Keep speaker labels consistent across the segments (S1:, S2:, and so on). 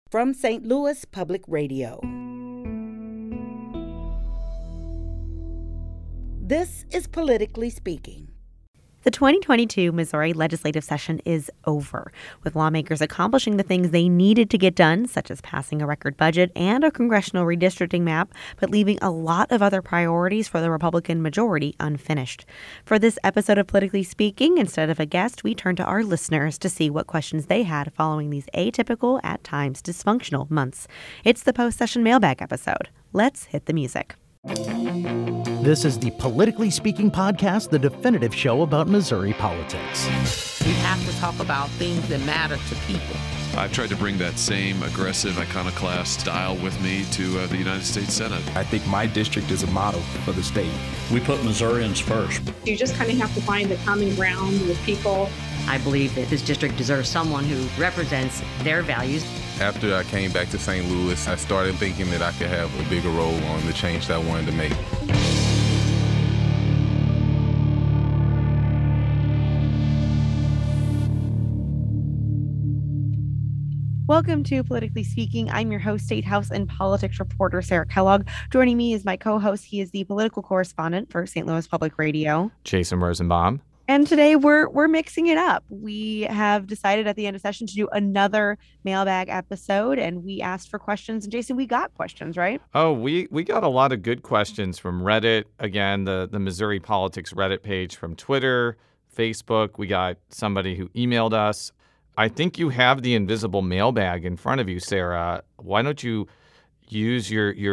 S1: From St. Louis Public Radio. This is Politically Speaking.
S2: The 2022 Missouri legislative session is over, with lawmakers accomplishing the things they needed to get done, such as passing a record budget and a congressional redistricting map, but leaving a lot of other priorities for the Republican majority unfinished. For this episode of Politically Speaking, instead of a guest, we turn to our listeners to see what questions they had following these atypical, at times dysfunctional months. It's the post-session mailbag episode. Let's hit the music.
S3: This is the Politically Speaking podcast, the definitive show about Missouri politics.
S4: We have to talk about things that matter to people.
S5: I've tried to bring that same aggressive iconoclast style with me to the United States Senate.
S6: I think my district is a model for the state.
S7: We put Missourians first.
S8: You just kind of have to find the common ground with people.
S9: I believe that this district deserves someone who represents their values.
S10: After I came back to St. Louis, I started thinking that I could have a bigger role on the change that I wanted to make.
S2: Welcome to Politically Speaking. I'm your host, State House and politics reporter Sarah Kellogg. Joining me is my co-host. He is the political correspondent for St. Louis Public Radio,
S11: Jason Rosenbaum.
S2: And today we're mixing it up. We have decided at the end of session to do another mailbag episode, and we asked for questions. And Jason, we got questions, right?
S11: Oh, we got a lot of good questions from Reddit. Again, the Missouri Politics Reddit page, from Twitter, Facebook. We got somebody who emailed us. I think you have the invisible mailbag in front of you, Sarah. Why don't you use your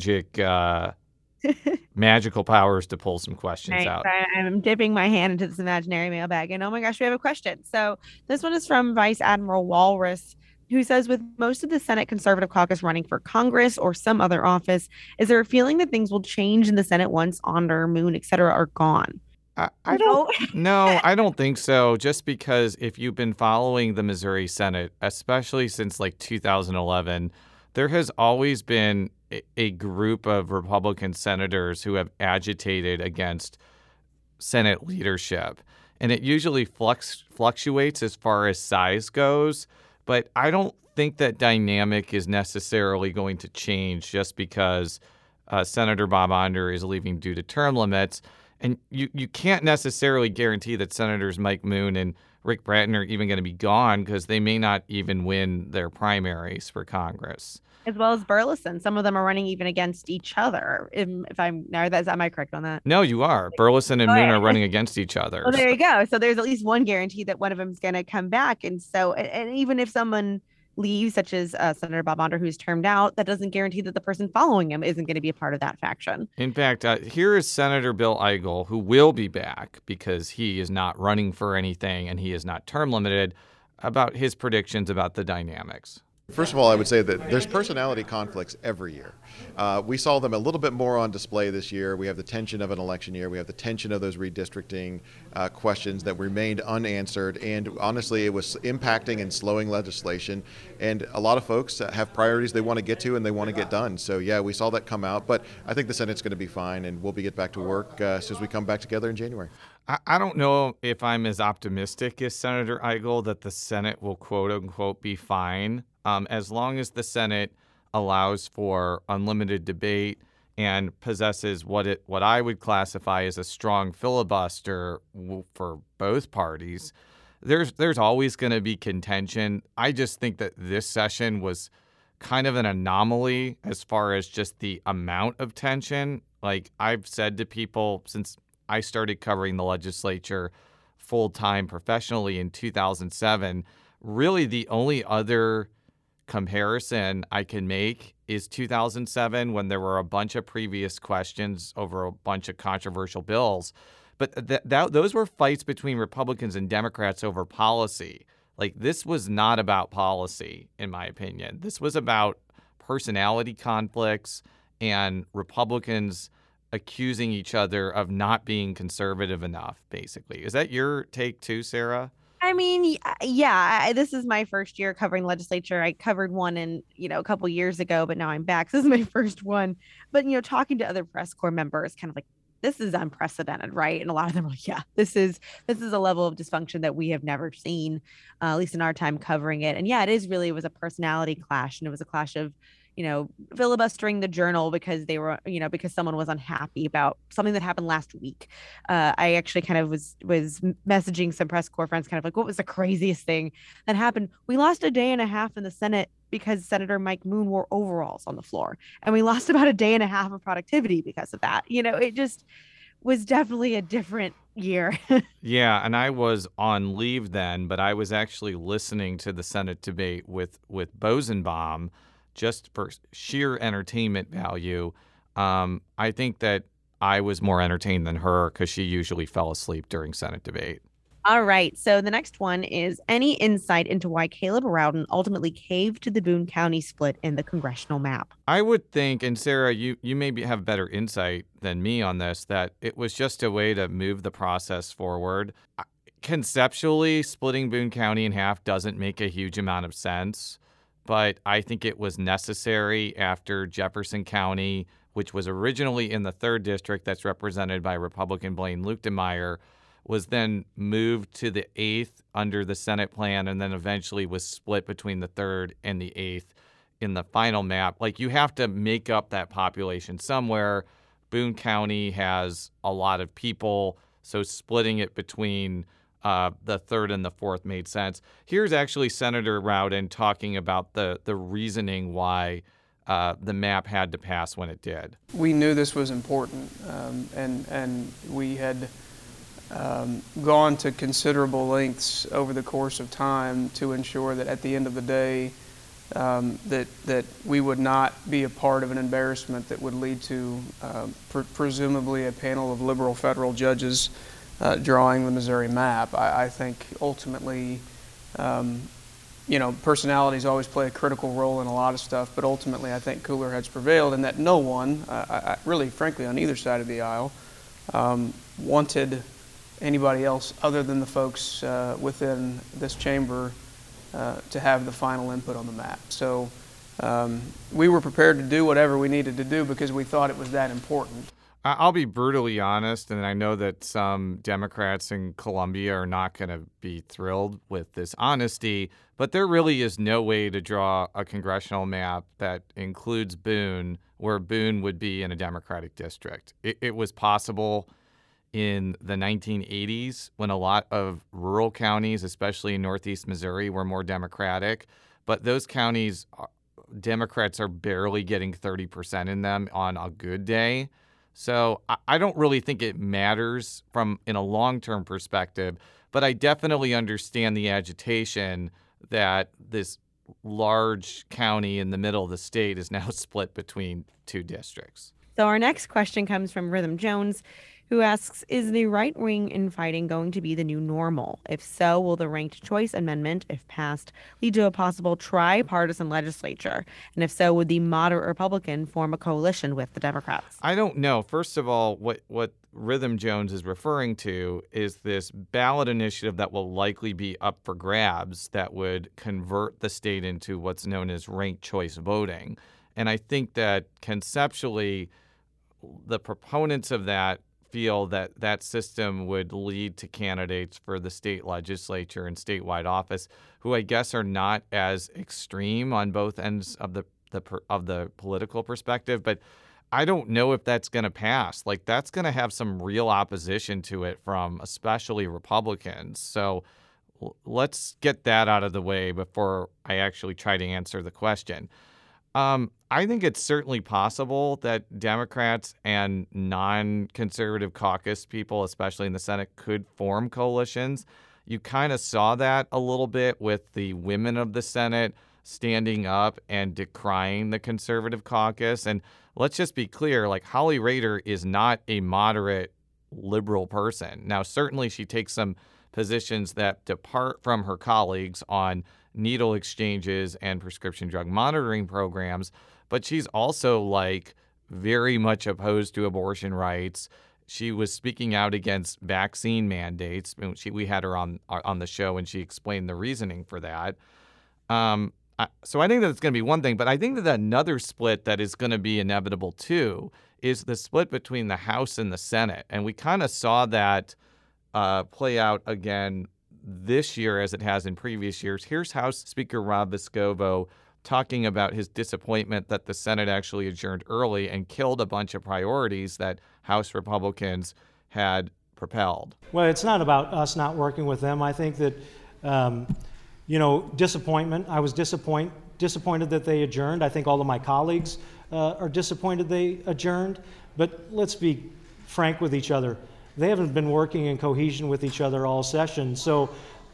S11: magical powers to pull some questions out?
S2: I'm dipping my hand into this imaginary mailbag, and oh my gosh, we have a question. So this one is from Vice Admiral Walrus, who says, with most of the Senate Conservative Caucus running for Congress or some other office, is there a feeling that things will change in the Senate once Onder, Moon, et cetera, are gone?
S11: I don't. No, I don't think so. Just because if you've been following the Missouri Senate, especially since like 2011, there has always been a group of Republican senators who have agitated against Senate leadership. And it usually fluctuates as far as size goes. But I don't think that dynamic is necessarily going to change just because Senator Bob Onder is leaving due to term limits. And you can't necessarily guarantee that Senators Mike Moon and Rick Bratton are even going to be gone, because they may not even win their primaries for Congress.
S2: As well as Burleson. Some of them are running even against each other. Am I correct on that?
S11: No, you are. Burleson and Moon are running against each other.
S2: Well, there you go. So there's at least one guarantee that one of them is going to come back. And so, and even if someone leaves, such as Senator Bob Onder, who's termed out, that doesn't guarantee that the person following him isn't going to be a part of that faction.
S11: In fact, here is Senator Bill Eigel, who will be back because he is not running for anything and he is not term limited, about his predictions about the dynamics.
S12: First of all, I would say that there's personality conflicts every year. We saw them a little bit more on display this year. We have the tension of an election year. We have the tension of those redistricting questions that remained unanswered. And honestly, it was impacting and slowing legislation. And a lot of folks have priorities they want to get to and they want to get done. So, yeah, we saw that come out. But I think the Senate's going to be fine, and we'll get back to work as soon as we come back together in January.
S11: I don't know if I'm as optimistic as Senator Eigel that the Senate will, quote unquote, be fine. As long as the Senate allows for unlimited debate and possesses what I would classify as a strong filibuster for both parties, there's always going to be contention. I just think that this session was kind of an anomaly as far as just the amount of tension. Like I've said to people since I started covering the legislature full-time professionally in 2007, really the only other comparison I can make is 2007, when there were a bunch of previous questions over a bunch of controversial bills. But those were fights between Republicans and Democrats over policy. Like, this was not about policy, in my opinion. This was about personality conflicts and Republicans accusing each other of not being conservative enough, basically. Is that your take too, Sarah?
S2: I mean, yeah, this is my first year covering legislature. I covered one a couple years ago, but now I'm back. So this is my first one. But, talking to other press corps members, kind of like this is unprecedented, right? And a lot of them are like, yeah, this is a level of dysfunction that we have never seen, at least in our time covering it. And yeah, it was a personality clash, and it was a clash of, filibustering the Journal because they were, because someone was unhappy about something that happened last week. I actually kind of was messaging some press corps friends, kind of like, what was the craziest thing that happened? We lost a day and a half in the Senate because Senator Mike Moon wore overalls on the floor, and we lost about a day and a half of productivity because of that. It just was definitely a different year.
S11: Yeah, and I was on leave then, but I was actually listening to the Senate debate with Bosenbaum, just for sheer entertainment value. I think that I was more entertained than her because she usually fell asleep during Senate debate.
S2: All right. So the next one is any insight into why Caleb Rowden ultimately caved to the Boone County split in the congressional map?
S11: I would think, and Sarah, you maybe have better insight than me on this, that it was just a way to move the process forward. Conceptually, splitting Boone County in half doesn't make a huge amount of sense, but I think it was necessary after Jefferson County, which was originally in the 3rd district that's represented by Republican Blaine Luetkemeyer, was then moved to the 8th under the Senate plan, and then eventually was split between the 3rd and the 8th in the final map. Like, you have to make up that population somewhere. Boone County has a lot of people, so splitting it between the 3rd and the 4th made sense. Here's actually Senator Rowden talking about the reasoning why the map had to pass when it did.
S13: We knew this was important, and we had gone to considerable lengths over the course of time to ensure that at the end of the day, that we would not be a part of an embarrassment that would lead to presumably a panel of liberal federal judges drawing the Missouri map. I think ultimately, personalities always play a critical role in a lot of stuff, but ultimately I think cooler heads prevailed, and that no one, really frankly on either side of the aisle, wanted anybody else other than the folks within this chamber to have the final input on the map. So we were prepared to do whatever we needed to do because we thought it was that important.
S11: I'll be brutally honest, and I know that some Democrats in Columbia are not going to be thrilled with this honesty, but there really is no way to draw a congressional map that includes Boone where Boone would be in a Democratic district. It was possible in the 1980s when a lot of rural counties, especially in northeast Missouri, were more Democratic, but those counties, Democrats are barely getting 30% in them on a good day. So I don't really think it matters in a long-term perspective, but I definitely understand the agitation that this large county in the middle of the state is now split between 2 districts.
S2: So our next question comes from Rhythm Jones, who asks, is the right-wing infighting going to be the new normal? If so, will the ranked choice amendment, if passed, lead to a possible tripartisan legislature? And if so, would the moderate Republican form a coalition with the Democrats?
S11: I don't know. First of all, what Rhythm Jones is referring to is this ballot initiative that will likely be up for grabs that would convert the state into what's known as ranked choice voting. And I think that conceptually, the proponents of that feel that that system would lead to candidates for the state legislature and statewide office who I guess are not as extreme on both ends of the political perspective. But I don't know if that's going to pass. Like, that's going to have some real opposition to it from especially Republicans. So let's get that out of the way before I actually try to answer the question. I think it's certainly possible that Democrats and non-conservative caucus people, especially in the Senate, could form coalitions. You kind of saw that a little bit with the women of the Senate standing up and decrying the conservative caucus. And let's just be clear, like, Holly Rader is not a moderate liberal person. Now, certainly she takes some positions that depart from her colleagues on needle exchanges and prescription drug monitoring programs, but she's also very much opposed to abortion rights. She was speaking out against vaccine mandates. We had her on the show and she explained the reasoning for that. So I think that it's going to be one thing, but I think that another split that is going to be inevitable too is the split between the House and the Senate. And we kind of saw that play out again this year as it has in previous years. Here's House Speaker Rob Vescovo talking about his disappointment that the Senate actually adjourned early and killed a bunch of priorities that House Republicans had propelled.
S14: Well, it's not about us not working with them. I think that, disappointment. I was disappointed that they adjourned. I think all of my colleagues are disappointed they adjourned. But let's be frank with each other. They haven't been working in cohesion with each other all session. So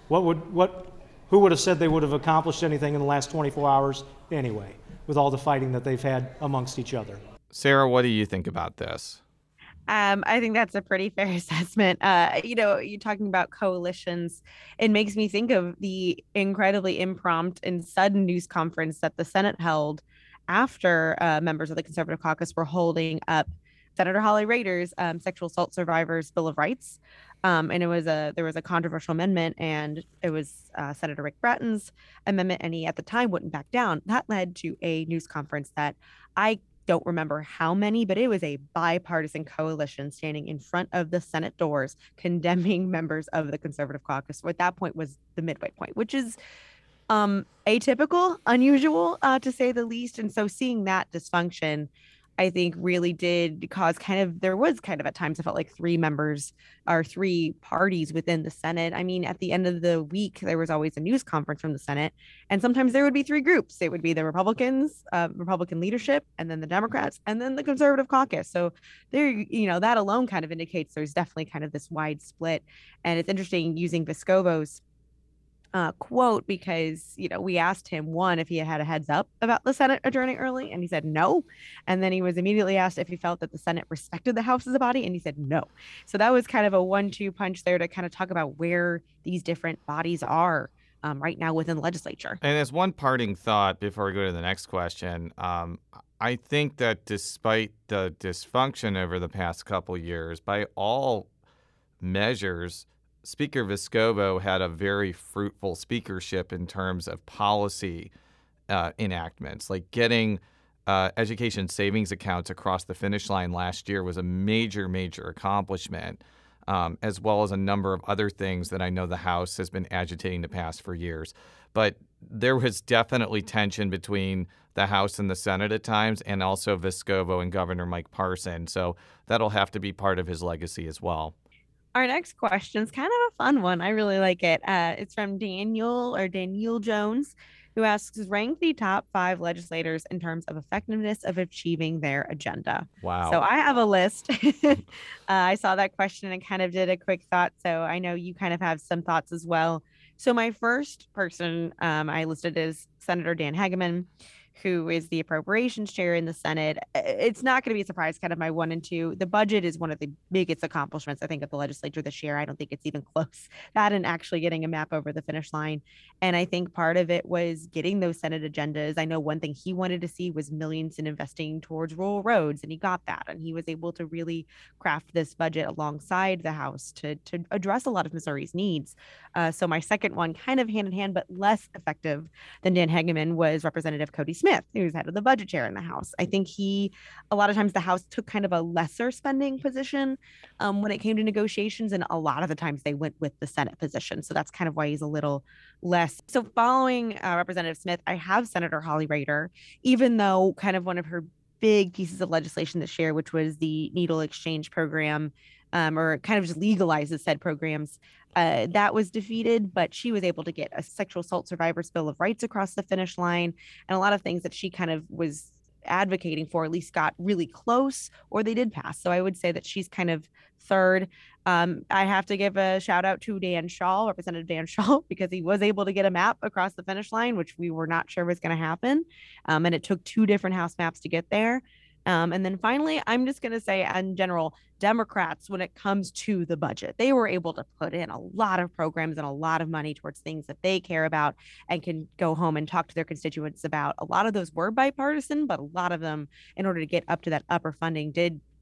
S14: who would have said they would have accomplished anything in the last 24 hours anyway, with all the fighting that they've had amongst each other?
S11: Sarah, what do you think about this?
S2: I think that's a pretty fair assessment. You're talking about coalitions. It makes me think of the incredibly impromptu and sudden news conference that the Senate held after members of the Conservative Caucus were holding up Senator Holly Rehder's Sexual Assault Survivors Bill of Rights. And there was a controversial amendment, and it was Senator Rick Bratton's amendment, and he at the time wouldn't back down. That led to a news conference that I don't remember how many, but it was a bipartisan coalition standing in front of the Senate doors condemning members of the Conservative Caucus. What at that point was the midway point, which is atypical, unusual, to say the least. And so seeing that dysfunction, I think, really did cause there was at times, it felt like three parties within the Senate. I mean, at the end of the week, there was always a news conference from the Senate, and sometimes there would be three groups. It would be the Republicans, Republican leadership, and then the Democrats, and then the Conservative Caucus. So there, that alone kind of indicates there's definitely this wide split. And it's interesting using Vescovo's quote, because we asked him if he had a heads up about the Senate adjourning early, and he said no. And then he was immediately asked if he felt that the Senate respected the House as a body, and he said no. So that was kind of a 1-2 punch there to kind of talk about where these different bodies are right now within the legislature.
S11: And as one parting thought before we go to the next question, I think that despite the dysfunction over the past couple years, by all measures, Speaker Vescovo had a very fruitful speakership in terms of policy enactments, like getting education savings accounts across the finish line last year was a major, major accomplishment, as well as a number of other things that I know the House has been agitating to pass for years. But there was definitely tension between the House and the Senate at times, and also Vescovo and Governor Mike Parson. So that'll have to be part of his legacy as well.
S2: Our next question is kind of a fun one. I really like it. It's from Daniel Jones, who asks, rank the top 5 legislators in terms of effectiveness of achieving their agenda.
S11: Wow.
S2: So I have a list. I saw that question and kind of did a quick thought. So I know you kind of have some thoughts as well. So my first person I listed is Senator Dan Hegeman, who is the appropriations chair in the Senate. It's not going to be a surprise, kind of my 1 and 2. The budget is one of the biggest accomplishments, I think, of the legislature this year. I don't think it's even close. That and actually getting a map over the finish line. And I think part of it was getting those Senate agendas. I know one thing he wanted to see was millions in investing towards rural roads, and he got that. And he was able to really craft this budget alongside the House to address a lot of Missouri's needs. So my second one, kind of hand in hand, but less effective than Dan Hegeman, was Representative Cody Smith, who's head of the budget chair in the House. I think a lot of times the House took kind of a lesser spending position when it came to negotiations, and a lot of the times they went with the Senate position. So that's kind of why he's a little less. So following Representative Smith, I have Senator Holly Rehder, even though kind of one of her big pieces of legislation this year, which was the needle exchange program, or kind of just legalizes said programs, that was defeated, but she was able to get a Sexual Assault Survivors Bill of Rights across the finish line, and a lot of things that she kind of was advocating for at least got really close, or they did pass. So I would say that she's kind of third. I have to give a shout out to Representative Dan Schall, because he was able to get a map across the finish line, which we were not sure was going to happen. And it took 2 different House maps to get there. And then finally, I'm just going to say, in general, Democrats, when it comes to the budget, they were able to put in a lot of programs and a lot of money towards things that they care about and can go home and talk to their constituents about. A lot of those were bipartisan, but a lot of them, in order to get up to that upper funding, did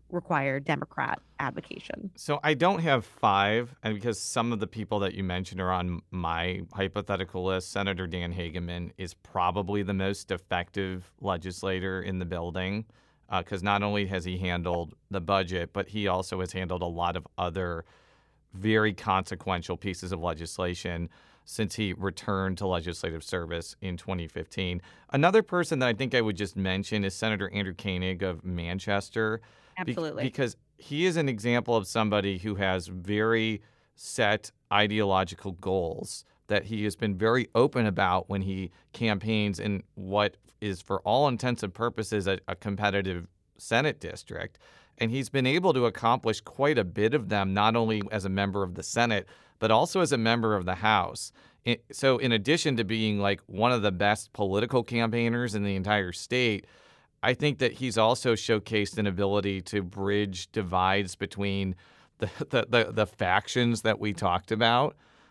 S2: require Democrat advocation.
S11: So I don't have 5, and because some of the people that you mentioned are on my hypothetical list, Senator Dan Hageman is probably the most effective legislator in the building, because not only has he handled the budget, but he also has handled a lot of other very consequential pieces of legislation since he returned to legislative service in 2015. Another person that I think I would just mention is Senator Andrew Koenig of Manchester.
S2: Absolutely.
S11: Because he is an example of somebody who has very set ideological goals that he has been very open about when he campaigns in what is, for all intents and purposes, a competitive Senate district. And he's been able to accomplish quite a bit of them, not only as a member of the Senate, but also as a member of the House. So in addition to being like one of the best political campaigners in the entire state, I think that he's also showcased an ability to bridge divides between the factions that we talked about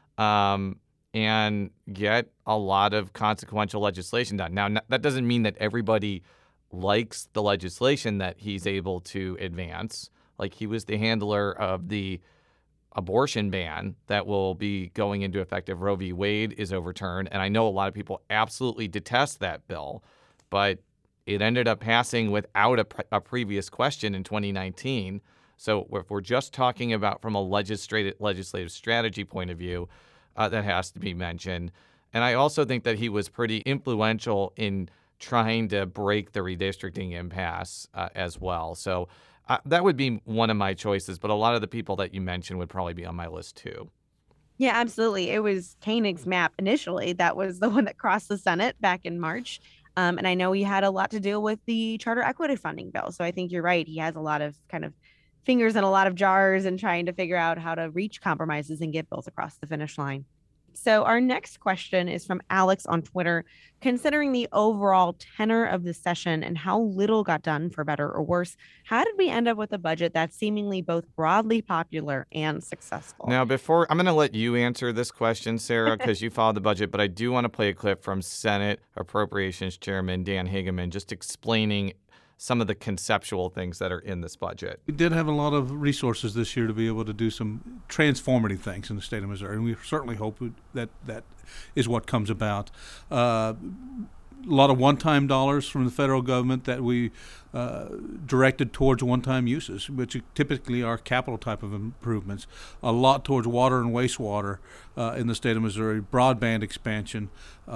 S11: and get a lot of consequential legislation done. Now, that doesn't mean that everybody likes the legislation that he's able to advance. Like, he was the handler of the abortion ban that will be going into effect if Roe v. Wade is overturned. And I know a lot of people absolutely detest that bill, but it ended up passing without a previous question in 2019. So if we're just talking about from a legislative strategy point of view, that has to be mentioned. And I also think that he was pretty influential in trying to break the redistricting impasse as well. So that would be one of my choices, but a lot of the people that you mentioned would probably be on my list too.
S2: Yeah, absolutely. It was Koenig's map initially. That was the one that crossed the Senate back in March. And I know he had a lot to deal with the charter equity funding bill. So I think you're right. He has a lot of kind of fingers in a lot of jars and trying to figure out how to reach compromises and get bills across the finish line. So our next question is from Alex on Twitter. Considering the overall tenor of the session and how little got done, for better or worse, how did we end up with a budget that's seemingly both broadly popular and successful?
S11: Now, I'm going to let you answer this question, Sarah, because you followed the budget, but I do want to play a clip from Senate Appropriations Chairman Dan Hageman just explaining some of the conceptual things that are in this budget.
S15: We did have a lot of resources this year to be able to do some transformative things in the state of Missouri, and we certainly hope that is what comes about. A lot of one-time dollars from the federal government that we directed towards one-time uses, which typically are capital type of improvements. A lot towards water and wastewater in the state of Missouri, broadband expansion,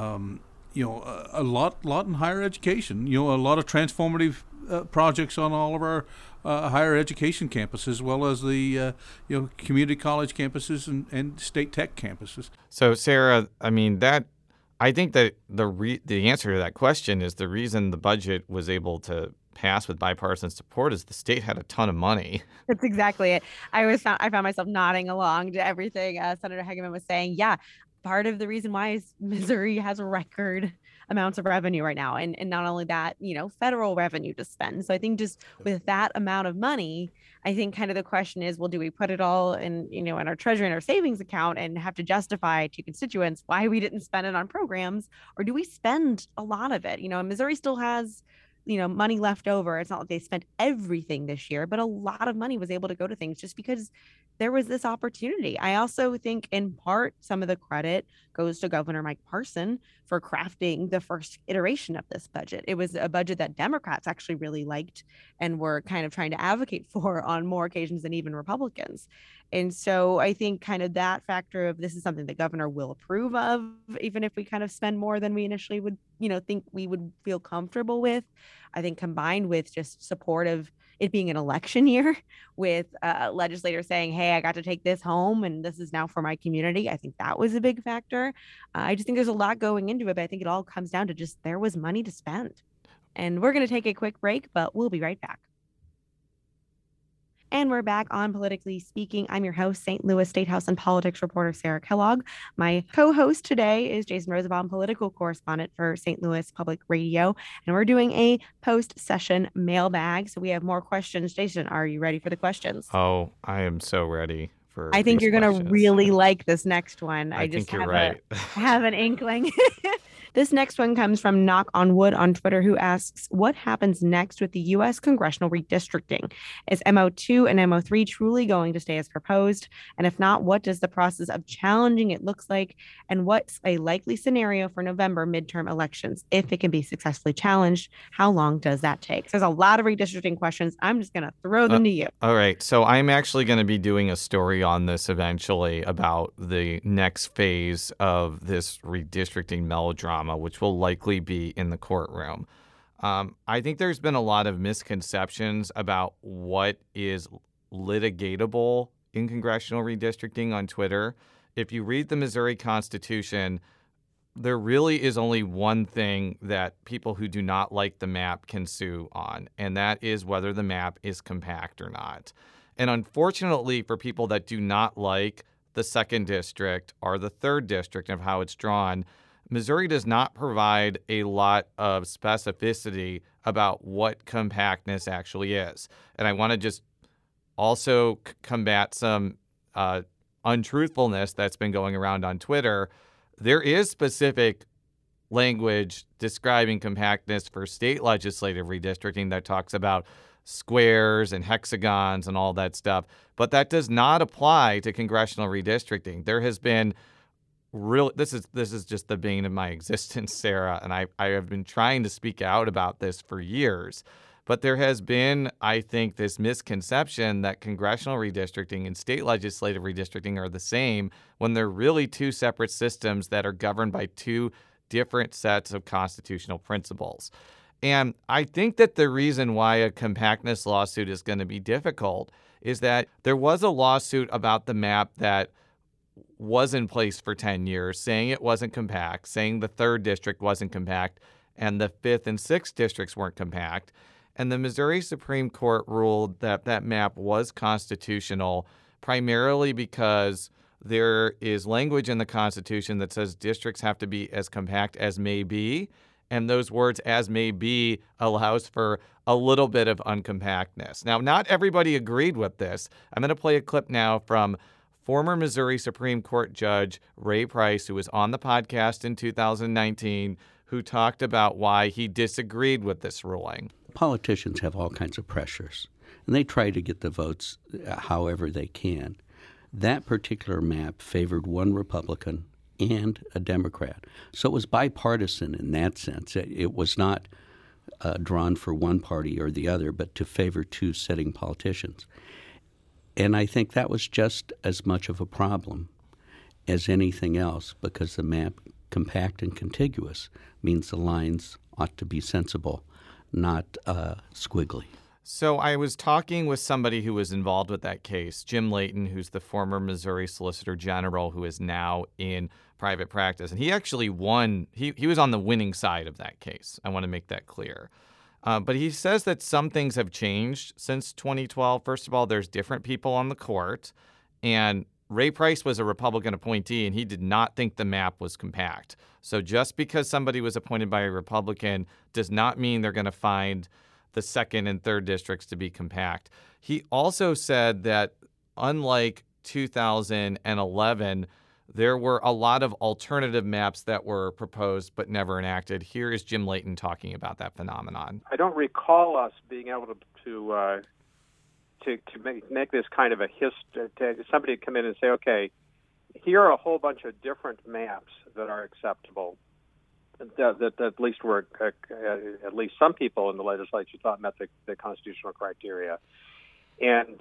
S15: a lot in higher education, a lot of transformative projects on all of our higher education campuses, as well as the community college campuses and state tech campuses.
S11: So, Sarah, I think that the answer to that question is the reason the budget was able to pass with bipartisan support is the state had a ton of money.
S2: That's exactly it. I found myself nodding along to everything Senator Hageman was saying. Yeah. Part of the reason why is Missouri has record amounts of revenue right now. And not only that, federal revenue to spend. So I think just with that amount of money, I think kind of the question is, well, do we put it all in our treasury and our savings account and have to justify to constituents why we didn't spend it on programs? Or do we spend a lot of it? Missouri still has money left over. It's not like they spent everything this year, but a lot of money was able to go to things just because there was this opportunity. I also think in part, some of the credit goes to Governor Mike Parson for crafting the first iteration of this budget. It was a budget that Democrats actually really liked and were kind of trying to advocate for on more occasions than even Republicans. And so I think kind of that factor of this is something the governor will approve of, even if we kind of spend more than we initially would, think we would feel comfortable with. I think combined with just support of it being an election year with legislators saying, hey, I got to take this home and this is now for my community. I think that was a big factor. I just think there's a lot going into it, but I think it all comes down to just there was money to spend. And we're going to take a quick break, but we'll be right back. And we're back on Politically Speaking. I'm your host, St. Louis State House and Politics reporter Sarah Kellogg. My co-host today is Jason Rosenbaum, political correspondent for St. Louis Public Radio. And we're doing a post-session mailbag. So we have more questions. Jason, are you ready for the questions?
S11: Oh, I am so ready for
S2: I think you're going to really like this next one.
S11: I think you're right.
S2: Have an inkling. This next one comes from Knock on Wood on Twitter, who asks, what happens next with the U.S. congressional redistricting? Is MO2 and MO3 truly going to stay as proposed? And if not, what does the process of challenging it looks like? And what's a likely scenario for November midterm elections? If it can be successfully challenged, how long does that take? So there's a lot of redistricting questions. I'm just going to throw them to you.
S11: All right. So I'm actually going to be doing a story on this eventually about the next phase of this redistricting melodrama, which will likely be in the courtroom. I think there's been a lot of misconceptions about what is litigatable in congressional redistricting on Twitter. If you read the Missouri Constitution, there really is only one thing that people who do not like the map can sue on, and that is whether the map is compact or not. And unfortunately, for people that do not like the 2nd District or the 3rd District of how it's drawn, Missouri does not provide a lot of specificity about what compactness actually is. And I want to just also combat some untruthfulness that's been going around on Twitter. There is specific language describing compactness for state legislative redistricting that talks about squares and hexagons and all that stuff, but that does not apply to congressional redistricting. There has been this is just the bane of my existence, Sarah, and I have been trying to speak out about this for years, but there has been, I think, this misconception that congressional redistricting and state legislative redistricting are the same when they're really two separate systems that are governed by two different sets of constitutional principles. And I think that the reason why a compactness lawsuit is going to be difficult is that there was a lawsuit about the map that was in place for 10 years, saying it wasn't compact, saying the 3rd District wasn't compact, and the 5th and 6th districts weren't compact. And the Missouri Supreme Court ruled that that map was constitutional, primarily because there is language in the Constitution that says districts have to be as compact as may be. And those words, as may be, allows for a little bit of uncompactness. Now, not everybody agreed with this. I'm going to play a clip now from former Missouri Supreme Court Judge Ray Price, who was on the podcast in 2019, who talked about why he disagreed with this ruling.
S16: Politicians have all kinds of pressures, and they try to get the votes however they can. That particular map favored one Republican and a Democrat. So it was bipartisan in that sense. It was not drawn for one party or the other, but to favor two sitting politicians. And I think that was just as much of a problem as anything else, because the map, compact and contiguous, means the lines ought to be sensible, not squiggly.
S11: So I was talking with somebody who was involved with that case, Jim Layton, who's the former Missouri Solicitor General who is now in private practice. And he actually won. He was on the winning side of that case. I want to make that clear. But he says that some things have changed since 2012. First of all, there's different people on the court. And Ray Price was a Republican appointee, and he did not think the map was compact. So just because somebody was appointed by a Republican does not mean they're going to find the 2nd and 3rd districts to be compact. He also said that unlike 2011, there were a lot of alternative maps that were proposed but never enacted. Here is Jim Layton talking about that phenomenon.
S17: I don't recall us being able to make this kind of a history. Somebody come in and say, okay, here are a whole bunch of different maps that are acceptable. That at least were at least some people in the legislature thought met the constitutional criteria, and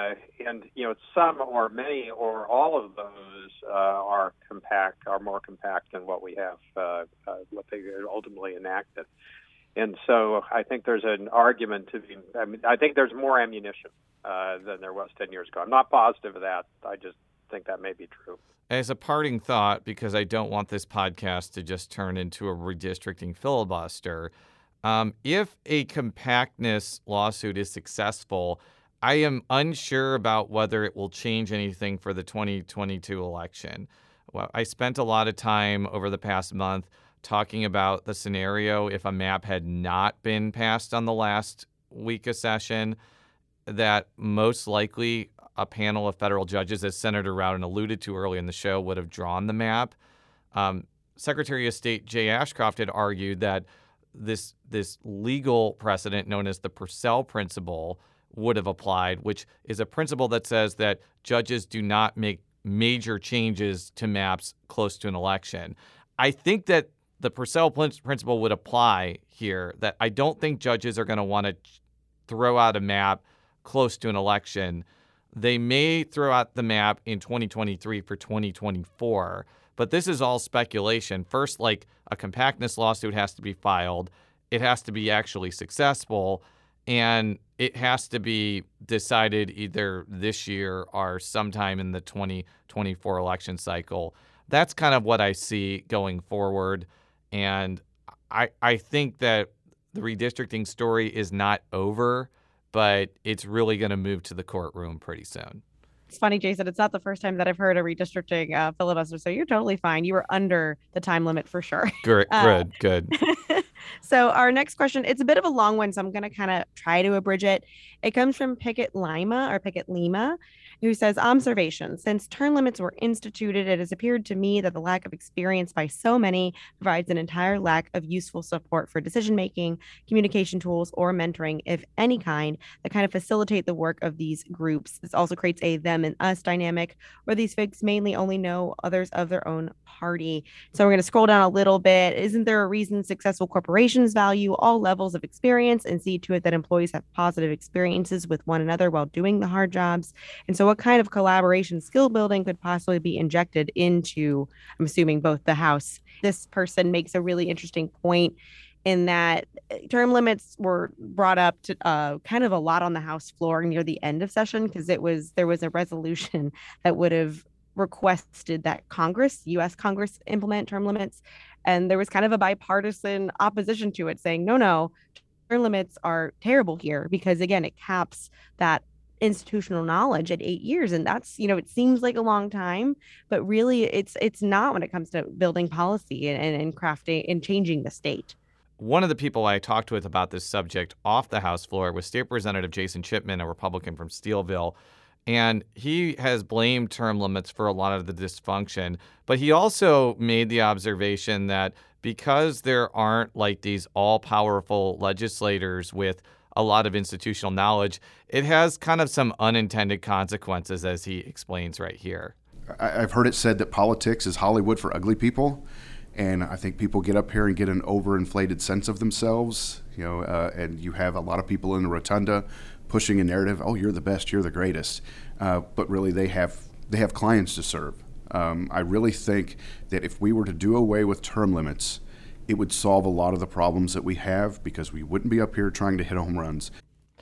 S17: some or many or all of those are more compact than what we have, what they ultimately enacted. And so I think there's an argument to be. I think there's more ammunition than there was 10 years ago. I'm not positive of that. I just think that may be true.
S11: As a parting thought, because I don't want this podcast to just turn into a redistricting filibuster, if a compactness lawsuit is successful, I am unsure about whether it will change anything for the 2022 election. Well, I spent a lot of time over the past month talking about the scenario if a map had not been passed on the last week of session, that most likely a panel of federal judges, as Senator Rowden alluded to earlier in the show, would have drawn the map. Secretary of State Jay Ashcroft had argued that this legal precedent known as the Purcell principle would have applied, which is a principle that says that judges do not make major changes to maps close to an election. I think that the Purcell principle would apply here, that I don't think judges are going to want to throw out a map close to an election. They may throw out the map in 2023 for 2024, but this is all speculation. First, like a compactness lawsuit has to be filed. It has to be actually successful, and it has to be decided either this year or sometime in the 2024 election cycle. That's kind of what I see going forward. And I think that the redistricting story is not over, but it's really going to move to the courtroom pretty soon.
S2: It's funny, Jason, it's not the first time that I've heard a redistricting filibuster, so you're totally fine. You were under the time limit for sure.
S11: Good.
S2: So our next question, it's a bit of a long one, so I'm going to kind of try to abridge it. It comes from Pickett Lima, who says, observation. Since term limits were instituted, it has appeared to me that the lack of experience by so many provides an entire lack of useful support for decision-making, communication tools, or mentoring, if any kind, that kind of facilitate the work of these groups. This also creates a them and us dynamic where these folks mainly only know others of their own party. So we're going to scroll down a little bit. Isn't there a reason successful corporations value all levels of experience and see to it that employees have positive experiences with one another while doing the hard jobs? And so what kind of collaboration skill building could possibly be injected into, I'm assuming, both the House? This person makes a really interesting point in that term limits were brought up to kind of a lot on the House floor near the end of session, because there was a resolution that would have requested that U.S. Congress implement term limits. And there was kind of a bipartisan opposition to it, saying, no, term limits are terrible here because, again, it caps that institutional knowledge at 8 years. And that's, it seems like a long time, but really it's not when it comes to building policy and crafting and changing the state.
S11: One of the people I talked with about this subject off the House floor was State Representative Jason Chipman, a Republican from Steelville. And he has blamed term limits for a lot of the dysfunction. But he also made the observation that because there aren't like these all-powerful legislators with a lot of institutional knowledge, it has kind of some unintended consequences, as he explains right here.
S18: I've heard it said that politics is Hollywood for ugly people. And I think people get up here and get an overinflated sense of themselves, and you have a lot of people in the rotunda pushing a narrative, oh, you're the best, you're the greatest. But really they have clients to serve. I really think that if we were to do away with term limits, it would solve a lot of the problems that we have because we wouldn't be up here trying to hit home runs.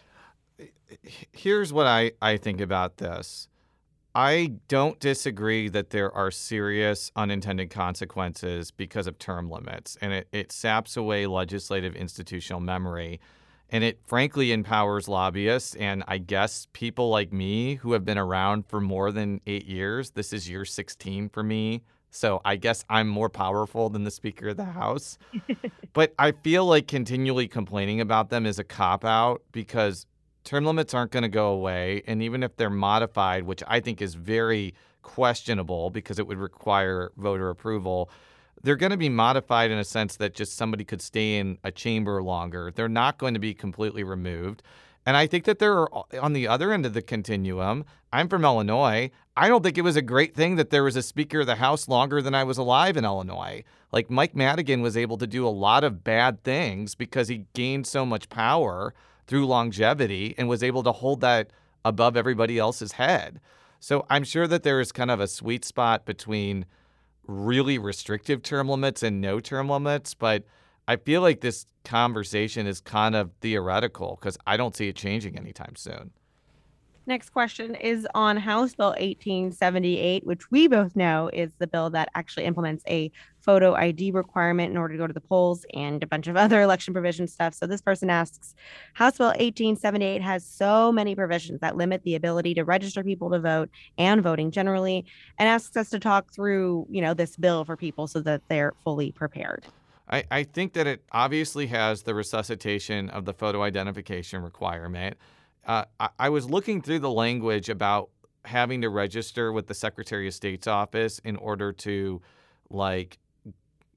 S11: Here's what I think about this. I don't disagree that there are serious unintended consequences because of term limits, and it saps away legislative institutional memory, and it frankly empowers lobbyists and I guess people like me who have been around for more than 8 years. This is year 16 for me, so I guess I'm more powerful than the Speaker of the House. But I feel like continually complaining about them is a cop-out because term limits aren't going to go away, and even if they're modified, which I think is very questionable because it would require voter approval, they're going to be modified in a sense that just somebody could stay in a chamber longer. They're not going to be completely removed. And I think that they're on the other end of the continuum. I'm from Illinois. I don't think it was a great thing that there was a Speaker of the House longer than I was alive in Illinois. Like Mike Madigan was able to do a lot of bad things because he gained so much power through longevity and was able to hold that above everybody else's head. So I'm sure that there is kind of a sweet spot between really restrictive term limits and no term limits, but I feel like this conversation is kind of theoretical because I don't see it changing anytime soon.
S2: Next question is on House Bill 1878, which we both know is the bill that actually implements a photo ID requirement in order to go to the polls and a bunch of other election provision stuff. So this person asks, House Bill 1878 has so many provisions that limit the ability to register people to vote and voting generally, and asks us to talk through, this bill for people so that they're fully prepared.
S11: I think that it obviously has the resuscitation of the photo identification requirement. I was looking through the language about having to register with the Secretary of State's office in order to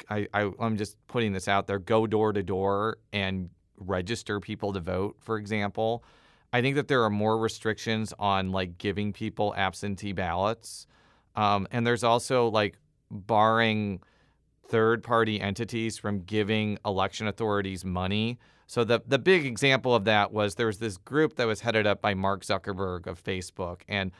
S11: I'm just putting this out there, go door to door and register people to vote, for example. I think that there are more restrictions on like giving people absentee ballots. And there's also like barring third-party entities from giving election authorities money. So the big example of that was there was this group that was headed up by Mark Zuckerberg of Facebook, and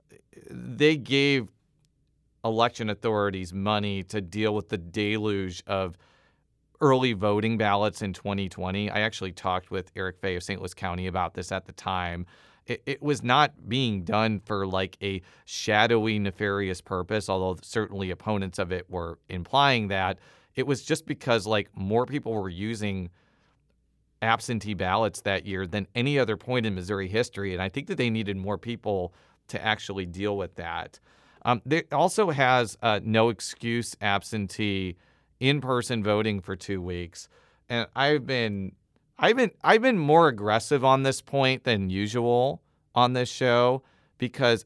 S11: they gave election authorities money to deal with the deluge of early voting ballots in 2020. I actually talked with Eric Fay of St. Louis County about this at the time. It was not being done for like a shadowy, nefarious purpose, although certainly opponents of it were implying that. It was just because like more people were using absentee ballots that year than any other point in Missouri history. And I think that they needed more people to actually deal with that. There also has no excuse absentee in-person voting for 2 weeks. And I've been more aggressive on this point than usual on this show because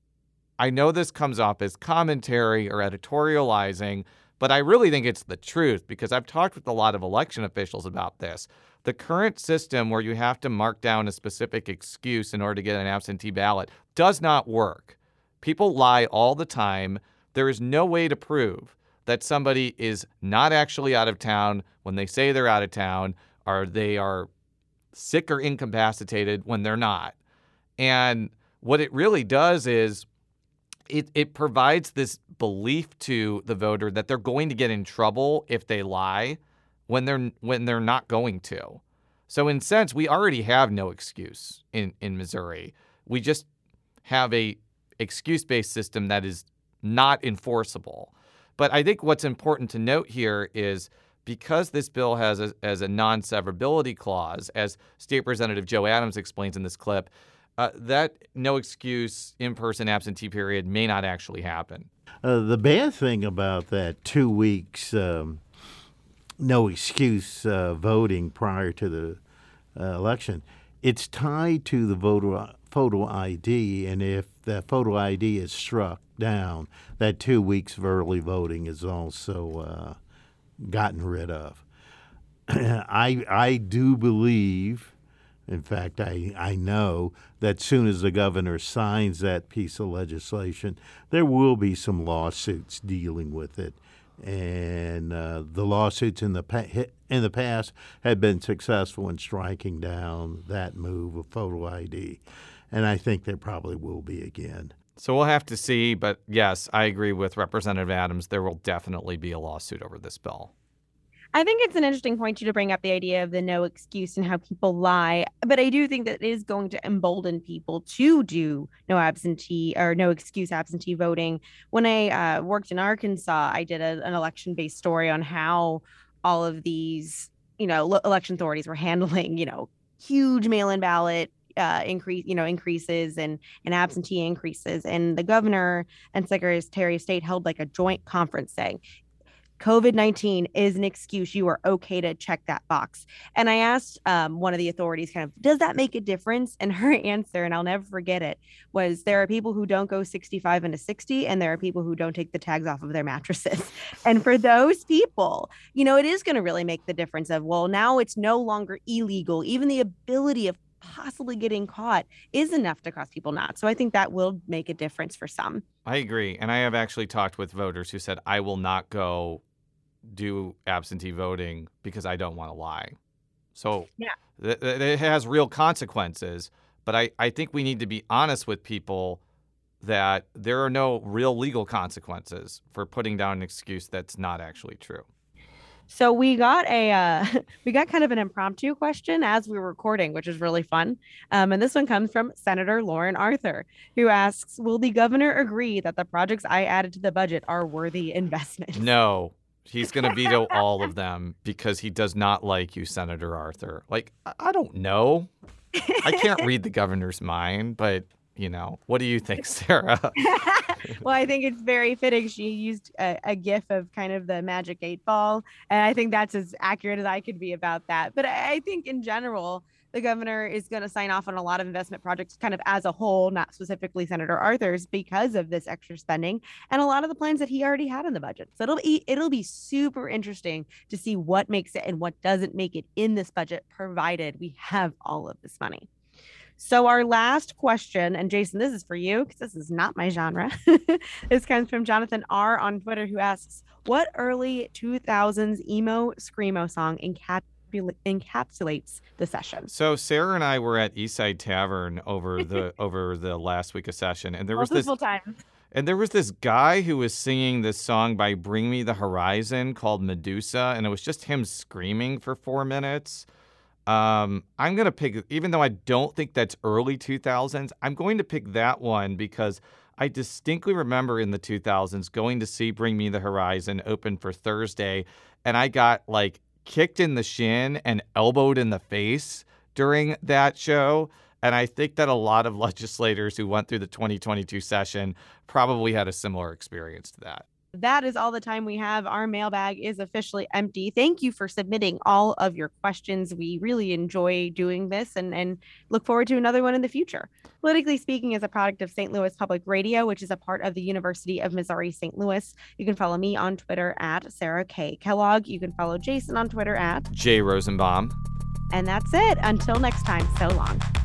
S11: I know this comes off as commentary or editorializing, but I really think it's the truth because I've talked with a lot of election officials about this. The current system where you have to mark down a specific excuse in order to get an absentee ballot does not work. People lie all the time. There is no way to prove that somebody is not actually out of town when they say they're out of town, or they are sick or incapacitated when they're not. And what it really does is it provides this belief to the voter that they're going to get in trouble if they lie when they're not going to. So in a sense, we already have no excuse in Missouri. We just have a excuse-based system that is not enforceable. But I think what's important to note here is because this bill has as a non-severability clause, as State Representative Joe Adams explains in this clip, that no excuse in-person absentee period may not actually happen.
S19: The bad thing about that 2 weeks no excuse voting prior to the election, it's tied to the photo ID, and if that photo ID is struck down, that 2 weeks of early voting is also gotten rid of. I do believe, in fact, I know that soon as the governor signs that piece of legislation, there will be some lawsuits dealing with it. And the lawsuits in the past had been successful in striking down that move of photo ID. And I think there probably will be again.
S11: So we'll have to see, but yes, I agree with Representative Adams. There will definitely be a lawsuit over this bill.
S2: I think it's an interesting point to bring up the idea of the no excuse and how people lie. But I do think that it is going to embolden people to do no excuse absentee voting. When I worked in Arkansas, I did an election-based story on how all of these, election authorities were handling, huge mail-in ballot increases and absentee increases. And the governor and Secretary of State held like a joint conference saying, COVID-19 is an excuse. You are okay to check that box. And I asked one of the authorities does that make a difference? And her answer, and I'll never forget it, was there are people who don't go 65 into 60, and there are people who don't take the tags off of their mattresses. And for those people, it is going to really make the difference of, well, now it's no longer illegal. Even the ability of possibly getting caught is enough to cause people not. So I think that will make a difference for some.
S11: I agree. And I have actually talked with voters who said, I will not go do absentee voting because I don't want to lie. So yeah, it has real consequences. But I think we need to be honest with people that there are no real legal consequences for putting down an excuse that's not actually true.
S2: So we got kind of an impromptu question as we were recording, which is really fun. And this one comes from Senator Lauren Arthur, who asks, will the governor agree that the projects I added to the budget are worthy investments?
S11: No, he's going to veto all of them because he does not like you, Senator Arthur. Like, I don't know. I can't read the governor's mind, but What do you think, Sarah?
S2: Well, I think it's very fitting. She used a gif of kind of the Magic 8-Ball, and I think that's as accurate as I could be about that. But I think in general, the governor is going to sign off on a lot of investment projects kind of as a whole, not specifically Senator Arthur's, because of this extra spending and a lot of the plans that he already had in the budget. So it'll be super interesting to see what makes it and what doesn't make it in this budget, provided we have all of this money. So our last question, and Jason, this is for you because this is not my genre. This comes from Jonathan R. on Twitter, who asks, what early 2000s emo screamo song encapsulates the session?
S11: So Sarah and I were at Eastside Tavern over the last week of session, and there was this guy who was singing this song by Bring Me the Horizon called Medusa, and it was just him screaming for 4 minutes. I'm going to pick, even though I don't think that's early 2000s, I'm going to pick that one because I distinctly remember in the 2000s going to see Bring Me the Horizon open for Thursday, and I got kicked in the shin and elbowed in the face during that show. And I think that a lot of legislators who went through the 2022 session probably had a similar experience to that.
S2: That is all the time we have. Our mailbag is officially empty. Thank you for submitting all of your questions. We really enjoy doing this and look forward to another one in the future. Politically Speaking is a product of St. Louis Public Radio, which is a part of the University of Missouri St. Louis. You can follow me on Twitter at Sarah K. Kellogg. You can follow Jason on Twitter at
S11: J. Rosenbaum.
S2: And that's it. Until next time, so long.